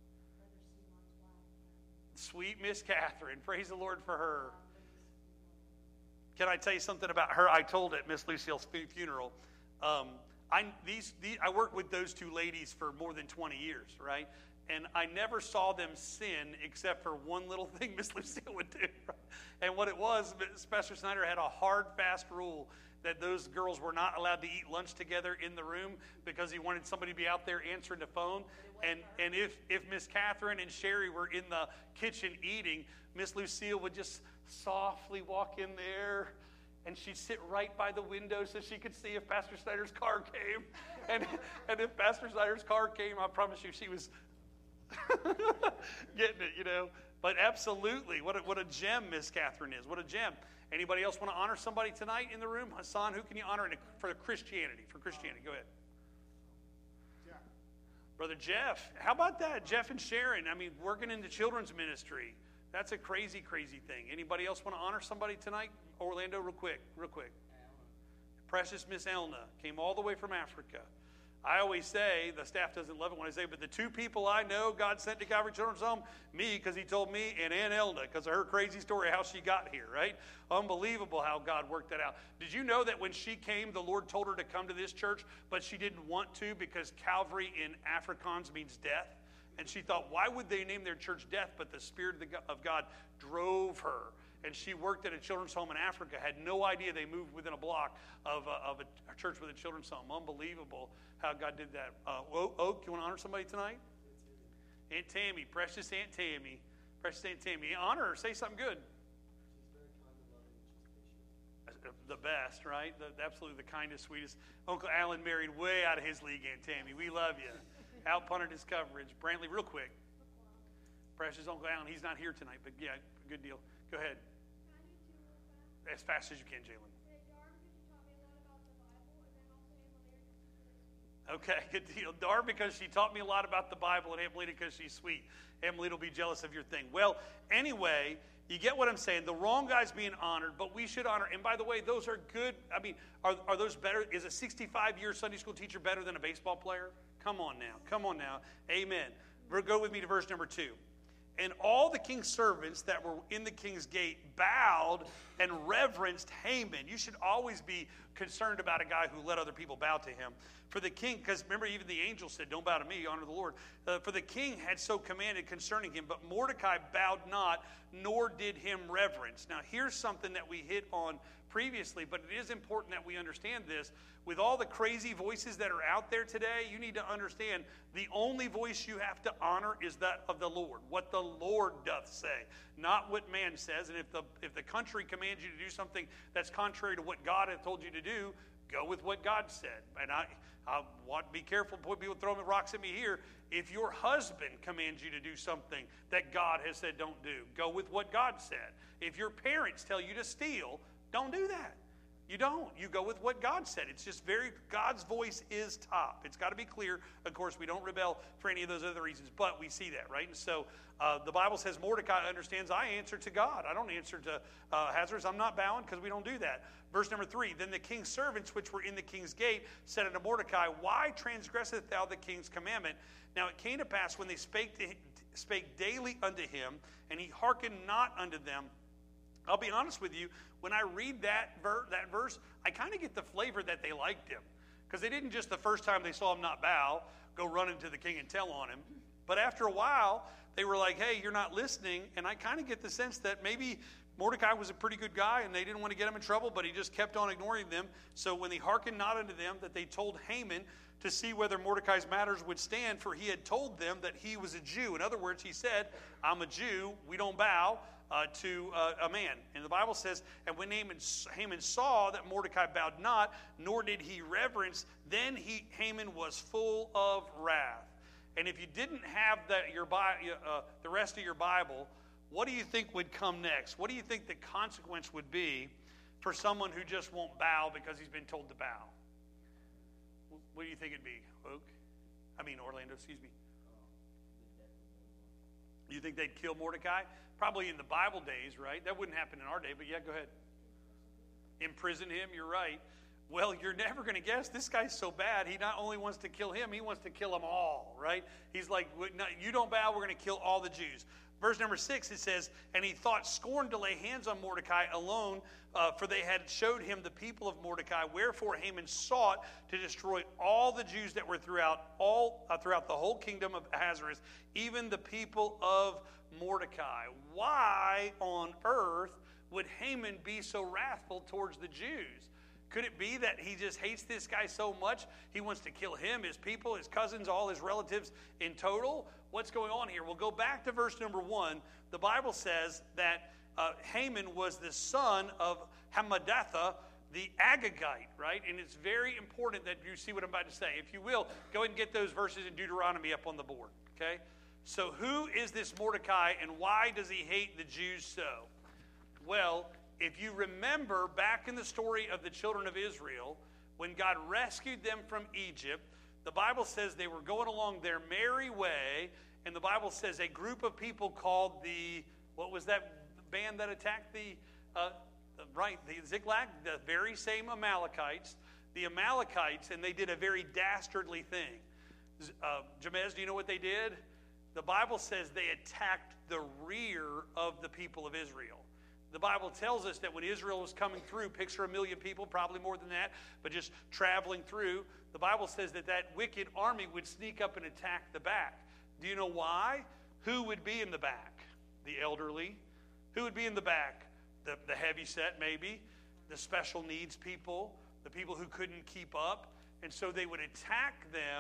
Sweet Miss Catherine. Praise the Lord for her. Can I tell you something about her? I told at Miss Lucille's funeral. Um, I these, these I worked with those two ladies for more than twenty years, right? And I never saw them sin except for one little thing Miss Lucille would do. Right? And what it was, Pastor Snyder had a hard, fast rule that those girls were not allowed to eat lunch together in the room because he wanted somebody to be out there answering the phone. And and if if Miss Catherine and Sherry were in the kitchen eating, Miss Lucille would just softly walk in there, and she'd sit right by the window so she could see if Pastor Snyder's car came. And and if Pastor Snyder's car came, I promise you she was getting it, you know. But absolutely, what a, what a gem Miss Catherine is. What a gem. Anybody else want to honor somebody tonight in the room? Hassan, who can you honor for Christianity? For Christianity, go ahead. Jeff. Brother Jeff. How about that? Jeff and Sharon. I mean, working in the children's ministry. That's a crazy, crazy thing. Anybody else want to honor somebody tonight? Orlando, real quick, real quick. Precious Miss Elna came all the way from Africa. I always say, the staff doesn't love it when I say, but the two people I know God sent to Calvary Children's Home, me, because he told me, and Aunt Elna, because of her crazy story, how she got here, right? Unbelievable how God worked that out. Did you know that when she came, the Lord told her to come to this church, but she didn't want to because Calvary in Afrikaans means death? And she thought, why would they name their church Death? But the Spirit of God drove her. And she worked at a children's home in Africa, had no idea they moved within a block of a, of a, a church with a children's home. Unbelievable how God did that. Uh, Oak, you want to honor somebody tonight? Aunt Tammy, precious Aunt Tammy. Precious Aunt Tammy. Honor her. Say something good. She's very kind and loving, and she's patient. The best, right? The, absolutely the kindest, sweetest. Uncle Alan married way out of his league, Aunt Tammy. We love you. Outpunted his coverage. Brantley, real quick. Precious Uncle Alan, he's not here tonight, but yeah, good deal. Go ahead. As fast as you can, Jalen. Okay, good deal. Dar, because she taught me a lot about the Bible, and Aunt Melita because she's sweet. Aunt Melita will be jealous of your thing. Well, anyway, you get what I'm saying. The wrong guy's being honored, but we should honor. And by the way, those are good. I mean, are, are those better? Is a sixty-five-year Sunday school teacher better than a baseball player? Come on now. Come on now. Amen. Go with me to verse number two. And all the king's servants that were in the king's gate bowed and reverenced Haman. You should always be concerned about a guy who let other people bow to him. For the king, because remember, even the angel said, don't bow to me, honor the Lord. Uh, for the king had so commanded concerning him, but Mordecai bowed not, nor did him reverence. Now, here's something that we hit on previously, but it is important that we understand this. With all the crazy voices that are out there today, you need to understand the only voice you have to honor is that of the Lord, what the Lord doth say, not what man says. And if the if the country commands you to do something that's contrary to what God hath told you to do, go with what God said. And I, I want to be careful, people throwing rocks at me here. If your husband commands you to do something that God has said don't do, go with what God said. If your parents tell you to steal, don't do that. You don't. You go with what God said. It's just very, God's voice is top. It's got to be clear. Of course, we don't rebel for any of those other reasons, but we see that, right? And so uh, the Bible says Mordecai understands I answer to God. I don't answer to uh, Ahasuerus. I'm not bowing because we don't do that. Verse number three, then the king's servants which were in the king's gate said unto Mordecai, why transgresseth thou the king's commandment? Now it came to pass when they spake, to, spake daily unto him, and he hearkened not unto them. I'll be honest with you, when I read that, ver- that verse, I kind of get the flavor that they liked him. Because they didn't just the first time they saw him not bow, go run into the king and tell on him. But after a while, they were like, hey, you're not listening. And I kind of get the sense that maybe Mordecai was a pretty good guy and they didn't want to get him in trouble, but he just kept on ignoring them. So when they hearkened not unto them, that they told Haman to see whether Mordecai's matters would stand, for he had told them that he was a Jew. In other words, he said, I'm a Jew, we don't bow. Uh, to uh, a man. And the Bible says, and when Haman, Haman saw that Mordecai bowed not, nor did he reverence, then he Haman was full of wrath. And if you didn't have that your uh, the rest of your Bible, what do you think would come next? What do you think the consequence would be for someone who just won't bow because he's been told to bow? What do you think it'd be, Oak? I mean, Orlando, excuse me. You think they'd kill Mordecai? Probably in the Bible days, right? That wouldn't happen in our day, but yeah, go ahead. Imprison him, you're right. Well, you're never going to guess. This guy's so bad, he not only wants to kill him, he wants to kill them all, right? He's like, you don't bow, we're going to kill all the Jews. Verse number six, it says, and he thought scorn to lay hands on Mordecai alone, uh, for they had showed him the people of Mordecai. Wherefore Haman sought to destroy all the Jews that were throughout all uh, throughout the whole kingdom of Ahasuerus, even the people of Mordecai. Why on earth would Haman be so wrathful towards the Jews? Could it be that he just hates this guy so much, he wants to kill him, his people, his cousins, all his relatives in total? What's going on here? We'll go back to verse number one. The Bible says that uh, Haman was the son of Hammedatha, the Agagite, right? And it's very important that you see what I'm about to say. If you will, go ahead and get those verses in Deuteronomy up on the board, okay? So who is this Mordecai, and why does he hate the Jews so? Well, if you remember back in the story of the children of Israel, when God rescued them from Egypt, the Bible says they were going along their merry way, and the Bible says a group of people called the, what was that band that attacked the, uh, right, the Ziklag, the very same Amalekites, the Amalekites, and they did a very dastardly thing. Uh, Jamez, do you know what they did? The Bible says they attacked the rear of the people of Israel. The Bible tells us that when Israel was coming through, picture a million people, probably more than that, but just traveling through, the Bible says that that wicked army would sneak up and attack the back. Do you know why? Who would be in the back? The elderly. Who would be in the back? The, the heavyset, maybe. The special needs people. The people who couldn't keep up. And so they would attack them,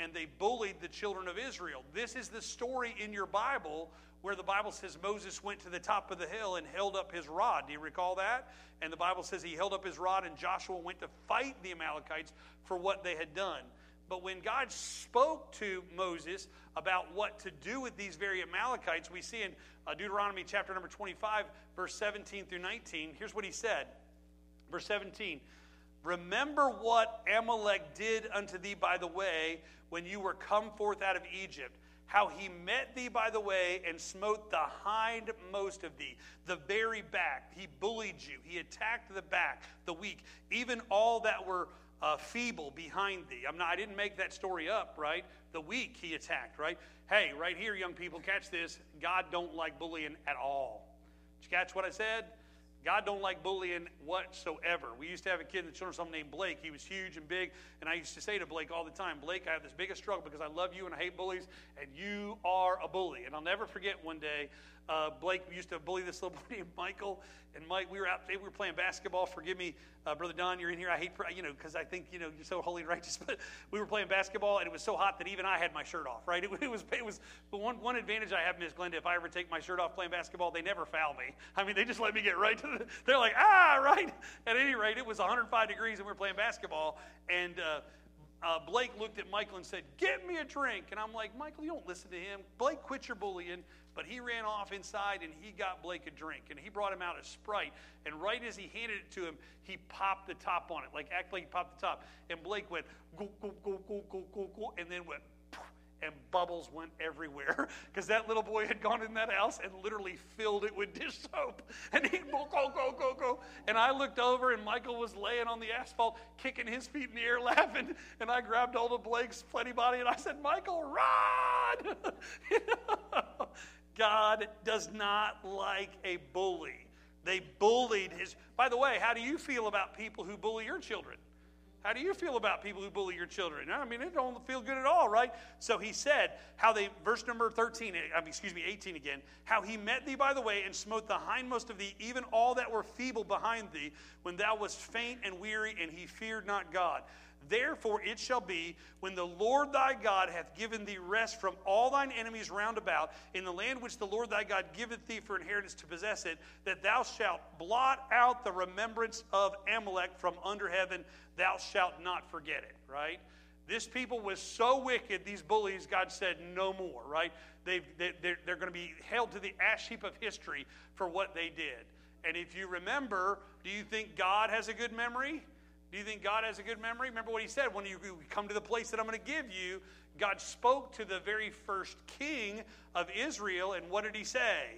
and they bullied the children of Israel. This is the story in your Bible where the Bible says Moses went to the top of the hill and held up his rod. Do you recall that? And the Bible says he held up his rod and Joshua went to fight the Amalekites for what they had done. But when God spoke to Moses about what to do with these very Amalekites, we see in uh, Deuteronomy chapter number twenty-five, verse seventeen through nineteen, here's what he said. Verse seventeen, remember what Amalek did unto thee by the way when you were come forth out of Egypt, how he met thee by the way and smote the hindmost of thee, the very back. He bullied you. He attacked the back, the weak, even all that were uh, feeble behind thee. I'm not, I didn't make that story up, right? The weak he attacked, right? Hey, right here, young people, catch this. God don't like bullying at all. Did you catch what I said? God don't like bullying whatsoever. We used to have a kid in the children's home named Blake. He was huge and big, and I used to say to Blake all the time, Blake, I have this biggest struggle because I love you and I hate bullies, and you are a bully. And I'll never forget one day, uh, Blake used to bully this little boy named Michael, and Mike, we were out, we were playing basketball. Forgive me, uh, Brother Don, you're in here. I hate, you know, because I think, you know, you're so holy and righteous, but we were playing basketball, and it was so hot that even I had my shirt off, right? It, it was, it was, but one, one advantage I have, Miss Glenda, if I ever take my shirt off playing basketball, they never foul me. I mean, they just let me get right to the, they're like, ah, right? At any rate, it was one hundred five degrees, and we were playing basketball, and uh, uh, Blake looked at Michael and said, get me a drink. And I'm like, Michael, you don't listen to him. Blake, quit your bullying. But he ran off inside, and he got Blake a drink. And he brought him out a Sprite. And right as he handed it to him, he popped the top on it, like act like he popped the top. And Blake went, go, go, go, go, go, go, go, and then went, poof, and bubbles went everywhere. Because that little boy had gone in that house and literally filled it with dish soap. And he, go, go, go, go, go. And I looked over, and Michael was laying on the asphalt, kicking his feet in the air, laughing. And I grabbed hold of Blake's plenty body, and I said, Michael, run! You know? God does not like a bully. They bullied his... By the way, how do you feel about people who bully your children? How do you feel about people who bully your children? I mean, it don't feel good at all, right? So he said, how they, verse number thirteen, excuse me, eighteen again, how he met thee by the way and smote the hindmost of thee, even all that were feeble behind thee, when thou wast faint and weary, and he feared not God. Therefore it shall be, when the Lord thy God hath given thee rest from all thine enemies round about, in the land which the Lord thy God giveth thee for inheritance to possess it, that thou shalt blot out the remembrance of Amalek from under heaven, thou shalt not forget it, right? This people was so wicked, these bullies, God said, no more, right? They've, they, they're, they're going to be held to the ash heap of history for what they did. And if you remember, do you think God has a good memory? Do you think God has a good memory? Remember what he said, when you come to the place that I'm going to give you, God spoke to the very first king of Israel, and what did he say?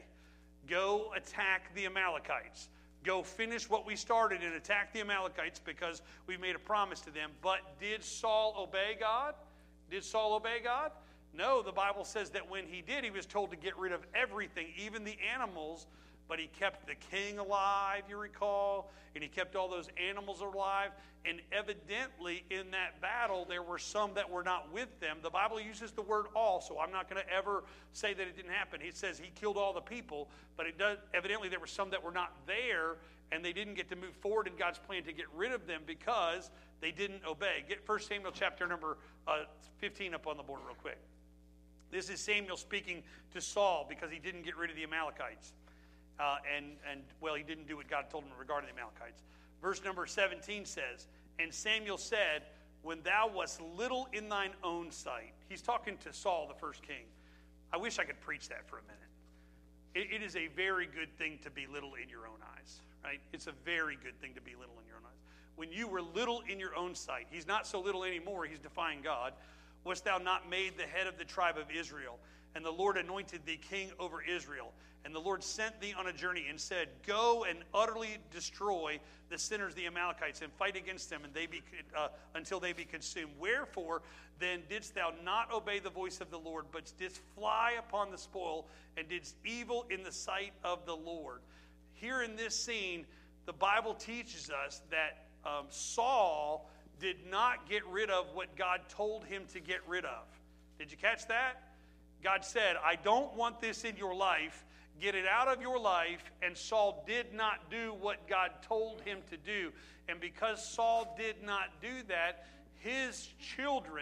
Go attack the Amalekites. Go finish what we started and attack the Amalekites because we made a promise to them. But did Saul obey God? Did Saul obey God? No, the Bible says that when he did, he was told to get rid of everything, even the animals. But he kept the king alive, you recall, and he kept all those animals alive. And evidently in that battle, there were some that were not with them. The Bible uses the word all, so I'm not going to ever say that it didn't happen. It says he killed all the people, but it does evidently there were some that were not there, and they didn't get to move forward in God's plan to get rid of them because they didn't obey. Get First Samuel chapter number uh, fifteen up on the board real quick. This is Samuel speaking to Saul because he didn't get rid of the Amalekites. Uh, and, and, well, he didn't do what God told him regarding the Amalekites. Verse number seventeen says, and Samuel said, when thou wast little in thine own sight. He's talking to Saul, the first king. I wish I could preach that for a minute. It, it is a very good thing to be little in your own eyes, right? It's a very good thing to be little in your own eyes. When you were little in your own sight, he's not so little anymore, he's defying God. Wast thou not made the head of the tribe of Israel? And the Lord anointed thee king over Israel. And the Lord sent thee on a journey and said, go and utterly destroy the sinners, the Amalekites, and fight against them and they be, uh, until they be consumed. Wherefore then didst thou not obey the voice of the Lord, but didst fly upon the spoil and didst evil in the sight of the Lord. Here in this scene, the Bible teaches us that um, Saul did not get rid of what God told him to get rid of. Did you catch that? God said, I don't want this in your life. Get it out of your life. And Saul did not do what God told him to do. And because Saul did not do that, his children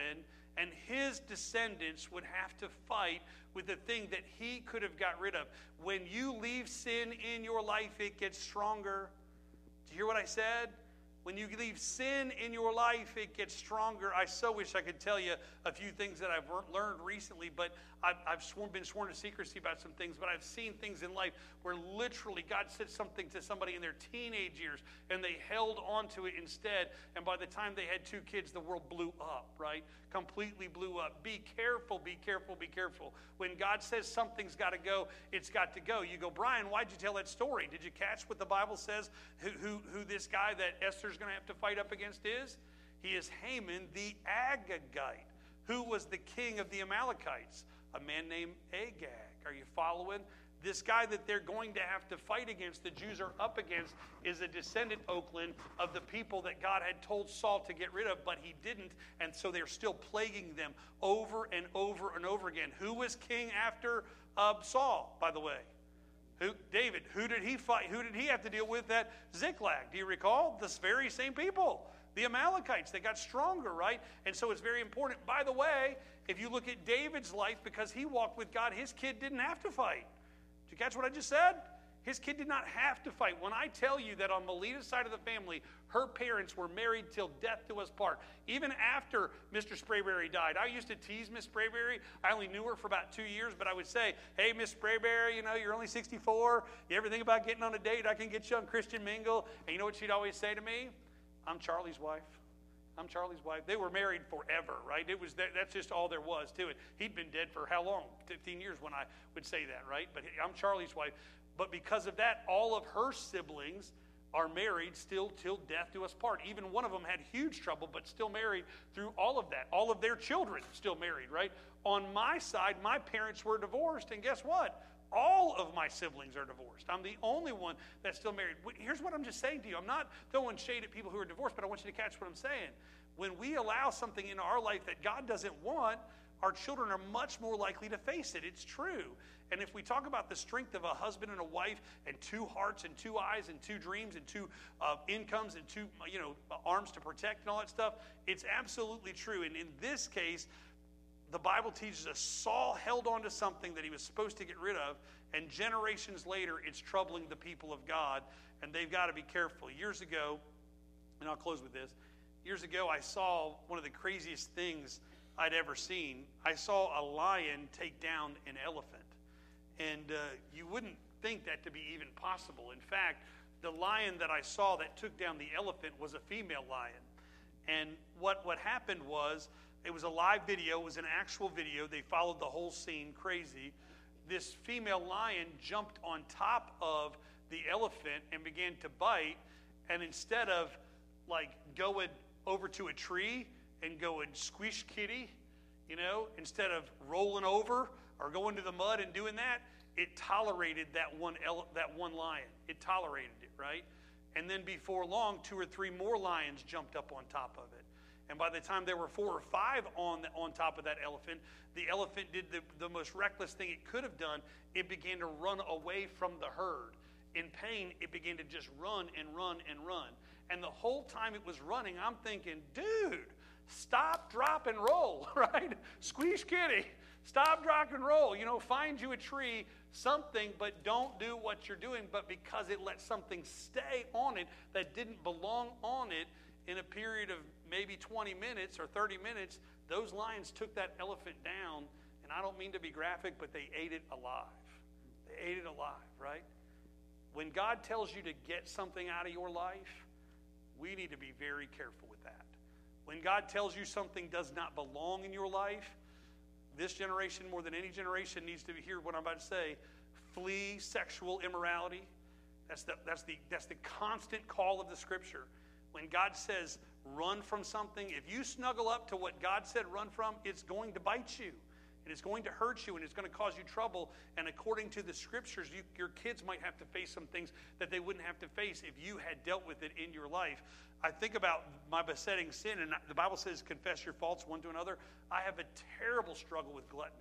and his descendants would have to fight with the thing that he could have got rid of. When you leave sin in your life, it gets stronger. Do you hear what I said? When you leave sin in your life, it gets stronger. I so wish I could tell you a few things that I've learned recently, but I've, I've sworn, been sworn to secrecy about some things, but I've seen things in life where literally God said something to somebody in their teenage years, and they held on to it instead, and by the time they had two kids, the world blew up, right? Completely blew up. Be careful, be careful, be careful. When God says something's got to go, it's got to go. You go, Brian, why'd you tell that story? Did you catch what the Bible says, who, who, who this guy that Esther's going to have to fight up against is? He is Haman the Agagite, who was the king of the Amalekites, a man named Agag. Are you following? This guy that they're going to have to fight against, the Jews are up against, is a descendant, Oakland, of the people that God had told Saul to get rid of, but he didn't, and so they're still plaguing them over and over and over again. Who was king after uh, Saul, by the way? Who? David. Who did he fight? Who did he have to deal with at Ziklag? Do you recall? The very same people. The Amalekites. They got stronger, right? And so it's very important. By the way, if you look at David's life, because he walked with God, his kid didn't have to fight. Did you catch what I just said? His kid did not have to fight. When I tell you that on Melita's side of the family, her parents were married till death do us part. Even after Mister Sprayberry died. I used to tease Miss Sprayberry. I only knew her for about two years, but I would say, hey, Miss Sprayberry, you know, you're only sixty-four. You ever think about getting on a date? I can get you on Christian Mingle. And you know what she'd always say to me? I'm Charlie's wife. I'm Charlie's wife. They were married forever, right? It was that, that's just all there was to it. He'd been dead for how long? fifteen years when I would say that, right? But I'm Charlie's wife. But because of that, all of her siblings are married still till death do us part. Even one of them had huge trouble, but still married through all of that. All of their children still married, right? On my side, my parents were divorced, and guess what? All of my siblings are divorced. I'm the only one that's still married. Here's what I'm just saying to you. I'm not throwing shade at people who are divorced, but I want you to catch what I'm saying. When we allow something in our life that God doesn't want, our children are much more likely to face it. It's true. And if we talk about the strength of a husband and a wife and two hearts and two eyes and two dreams and two uh, incomes and two you know arms to protect and all that stuff, it's absolutely true. And in this case, the Bible teaches us Saul held on to something that he was supposed to get rid of, and generations later, it's troubling the people of God, and they've got to be careful. Years ago, and I'll close with this, years ago I saw one of the craziest things I'd ever seen. I saw a lion take down an elephant. And uh, you wouldn't think that to be even possible. In fact, the lion that I saw that took down the elephant was a female lion. And what, what happened was, it was a live video, it was an actual video. They followed the whole scene, crazy. This female lion jumped on top of the elephant and began to bite. And instead of like going over to a tree and going squish kitty, you know, instead of rolling over or going to the mud and doing that, it tolerated that one ele- that one lion. It tolerated it, right? And then before long, two or three more lions jumped up on top of it. And by the time there were four or five on the, on top of that elephant, the elephant did the, the most reckless thing it could have done. It began to run away from the herd. In pain, it began to just run and run and run. And the whole time it was running, I'm thinking, dude, stop, drop, and roll, right? Squeeze kitty. Stop, drop, and roll. You know, find you a tree, something, but don't do what you're doing. But because it let something stay on it that didn't belong on it, in a period of maybe twenty minutes or thirty minutes, those lions took that elephant down. And I don't mean to be graphic, but they ate it alive. They ate it alive, right? When God tells you to get something out of your life, we need to be very careful with that. When God tells you something does not belong in your life, this generation, more than any generation, needs to hear what I'm about to say. Flee sexual immorality. That's the, that's the, that's the constant call of the Scripture. When God says, run from something, if you snuggle up to what God said run from, it's going to bite you. And it's going to hurt you, and it's going to cause you trouble. And according to the Scriptures, you, your kids might have to face some things that they wouldn't have to face if you had dealt with it in your life. I think about my besetting sin, and the Bible says confess your faults one to another. I have a terrible struggle with gluttony.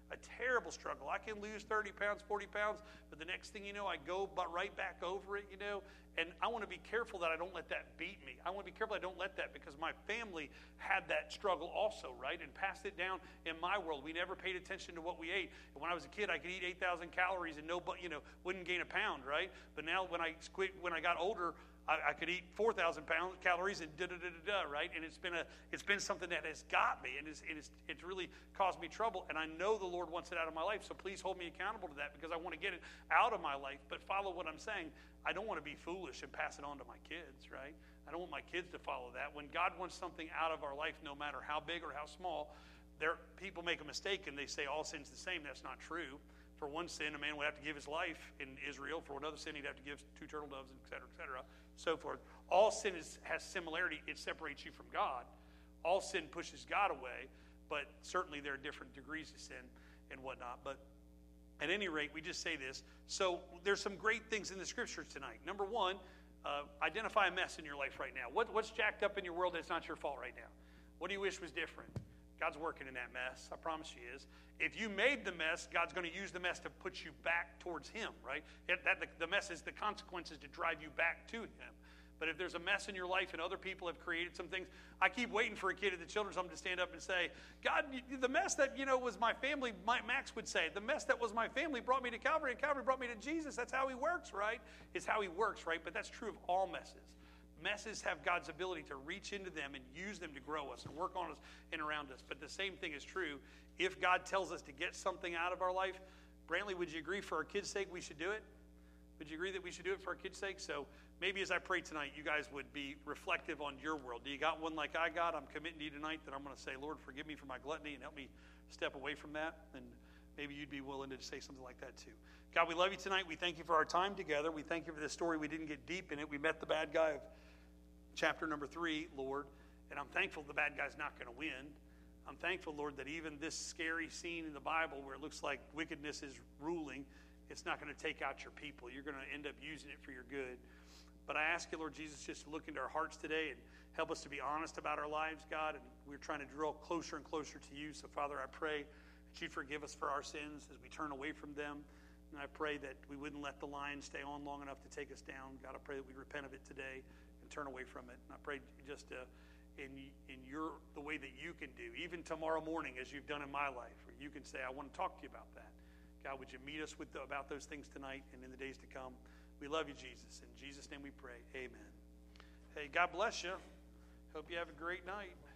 a terrible struggle. I can lose thirty pounds, forty pounds, but the next thing you know, I go but right back over it, you know. And I want to be careful that I don't let that beat me. I want to be careful I don't let that, because my family had that struggle also, right? And passed it down in my world. We never paid attention to what we ate. And when I was a kid, I could eat eight thousand calories and no, you know, wouldn't gain a pound, right? But now when I quit, when I got older, I, I could eat four thousand pounds calories and da da da da da, right? And it's been a, it's been something that has got me, and it's, it's, it's really caused me trouble. And I know the Lord wants it out of my life, so please hold me accountable to that, because I want to get it out of my life. But follow what I'm saying. I don't want to be foolish and pass it on to my kids, right? I don't want my kids to follow that. When God wants something out of our life, no matter how big or how small, there people make a mistake and they say all sin's the same. That's not true. For one sin, a man would have to give his life in Israel. For another sin, he'd have to give two turtle doves, et cetera, et cetera, so forth. All sin is, has similarity. It separates you from God. All sin pushes God away, but certainly there are different degrees of sin and whatnot. But at any rate, we just say this. So there's some great things in the scriptures tonight. Number one, uh, identify a mess in your life right now. What, what's jacked up in your world that's not your fault right now? What do you wish was different? God's working in that mess. I promise He is. If you made the mess, God's going to use the mess to put you back towards Him, right? It, that, the, the mess is the consequences to drive you back to Him. But if there's a mess in your life and other people have created some things, I keep waiting for a kid at the children's home to stand up and say, God, the mess that, you know, was my family, my, Max would say, the mess that was my family brought me to Calvary, and Calvary brought me to Jesus. That's how He works, right? It's how He works, right? But that's true of all messes. Messes have God's ability to reach into them and use them to grow us and work on us and around us. But the same thing is true if God tells us to get something out of our life. Brantley, would you agree for our kids' sake we should do it? Would you agree that we should do it for our kids' sake? So maybe as I pray tonight, you guys would be reflective on your world. Do you got one like I got? I'm committing to you tonight that I'm going to say, Lord, forgive me for my gluttony and help me step away from that. And maybe you'd be willing to say something like that too. God, we love you tonight. We thank you for our time together. We thank you for this story. We didn't get deep in it. We met the bad guy of chapter number three, Lord. And I'm thankful the bad guy's not going to win. I'm thankful, Lord, that even this scary scene in the Bible where it looks like wickedness is ruling, it's not going to take out your people. You're going to end up using it for your good. But I ask you, Lord Jesus, just to look into our hearts today and help us to be honest about our lives, God. And we're trying to draw closer and closer to you. So, Father, I pray that you forgive us for our sins as we turn away from them. And I pray that we wouldn't let the lion stay on long enough to take us down. God, I pray that we repent of it today and turn away from it. And I pray just uh, in in your the way that you can do, even tomorrow morning as you've done in my life, where you can say, I want to talk to you about that. God, would you meet us with the, about those things tonight and in the days to come? We love you, Jesus. In Jesus' name we pray. Amen. Hey, God bless you. Hope you have a great night.